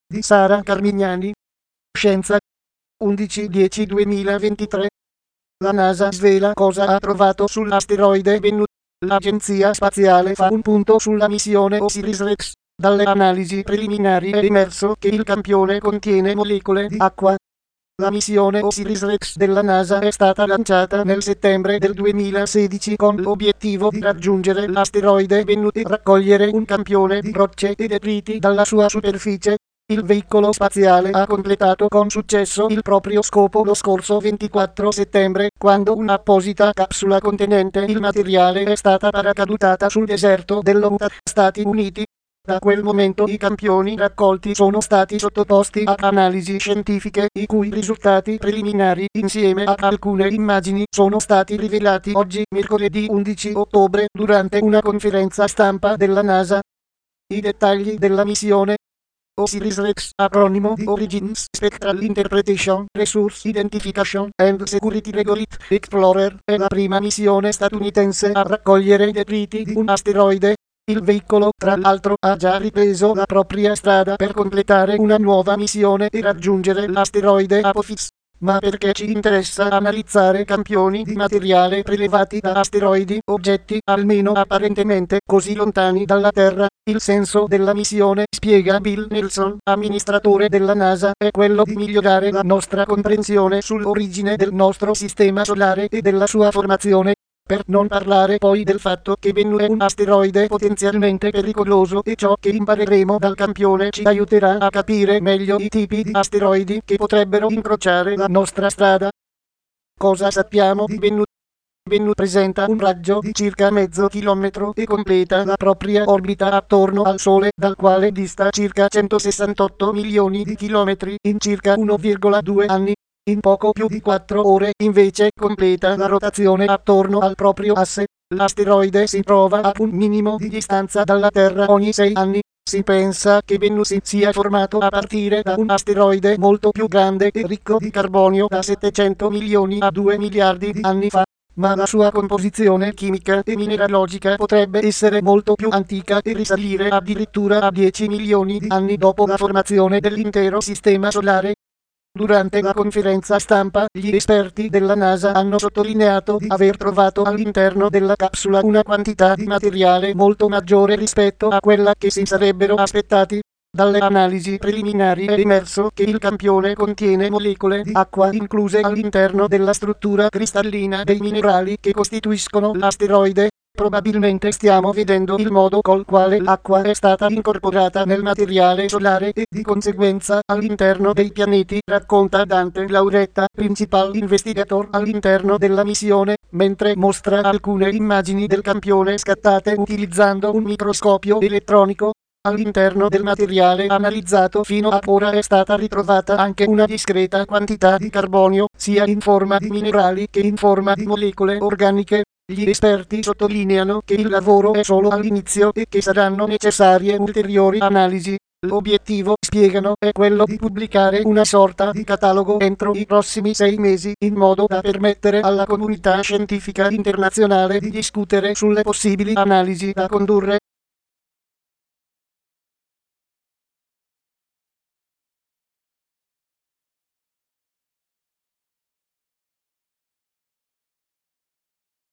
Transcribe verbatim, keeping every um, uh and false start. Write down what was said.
di Sara Carmignani. Scienza. undici dieci duemilaventitré. La NASA svela cosa ha trovato sull'asteroide Bennu. L'Agenzia Spaziale fa un punto sulla missione Osiris-Rex. Dalle analisi preliminari è emerso che il campione contiene molecole di acqua. La missione Osiris-Rex della NASA è stata lanciata nel settembre del duemilasedici con l'obiettivo di raggiungere l'asteroide Bennu e raccogliere un campione di rocce e detriti dalla sua superficie. Il veicolo spaziale ha completato con successo il proprio scopo lo scorso ventiquattro settembre, quando un'apposita capsula contenente il materiale è stata paracadutata sul deserto dell'Utah, Stati Uniti. Da quel momento i campioni raccolti sono stati sottoposti a analisi scientifiche, i cui risultati preliminari, insieme a alcune immagini, sono stati rivelati oggi, mercoledì undici ottobre, durante una conferenza stampa della NASA. I dettagli della missione. Osiris-Rex, acronimo di Origins Spectral Interpretation, Resource Identification and Security Regolith Explorer, è la prima missione statunitense a raccogliere i detriti di un asteroide. Il veicolo, tra l'altro, ha già ripreso la propria strada per completare una nuova missione e raggiungere l'asteroide Apophis. Ma perché ci interessa analizzare campioni di materiale prelevati da asteroidi, oggetti almeno apparentemente così lontani dalla Terra? Il senso della missione, spiega Bill Nelson, amministratore della NASA, è quello di migliorare la nostra comprensione sull'origine del nostro sistema solare e della sua formazione. Per non parlare poi del fatto che Bennu è un asteroide potenzialmente pericoloso e ciò che impareremo dal campione ci aiuterà a capire meglio i tipi di asteroidi che potrebbero incrociare la nostra strada. Cosa sappiamo di Bennu? Bennu presenta un raggio di circa mezzo chilometro e completa la propria orbita attorno al Sole, dal quale dista circa centosessantotto milioni di chilometri in circa uno virgola due anni. In poco più di quattro ore, invece, completa la rotazione attorno al proprio asse. L'asteroide si trova a un minimo di distanza dalla Terra ogni sei anni. Si pensa che Bennu si sia formato a partire da un asteroide molto più grande e ricco di carbonio da settecento milioni a due miliardi di anni fa. Ma la sua composizione chimica e mineralogica potrebbe essere molto più antica e risalire addirittura a dieci milioni di anni dopo la formazione dell'intero sistema solare. Durante la conferenza stampa, gli esperti della NASA hanno sottolineato di aver trovato all'interno della capsula una quantità di materiale molto maggiore rispetto a quella che si sarebbero aspettati. Dalle analisi preliminari è emerso che il campione contiene molecole di acqua incluse all'interno della struttura cristallina dei minerali che costituiscono l'asteroide. Probabilmente stiamo vedendo il modo col quale l'acqua è stata incorporata nel materiale solare e di conseguenza all'interno dei pianeti, racconta Dante Lauretta, principal investigator all'interno della missione, mentre mostra alcune immagini del campione scattate utilizzando un microscopio elettronico. All'interno del materiale analizzato fino ad ora è stata ritrovata anche una discreta quantità di carbonio, sia in forma di minerali che in forma di molecole organiche. Gli esperti sottolineano che il lavoro è solo all'inizio e che saranno necessarie ulteriori analisi. L'obiettivo, spiegano, è quello di pubblicare una sorta di catalogo entro i prossimi sei mesi, in modo da permettere alla comunità scientifica internazionale di discutere sulle possibili analisi da condurre.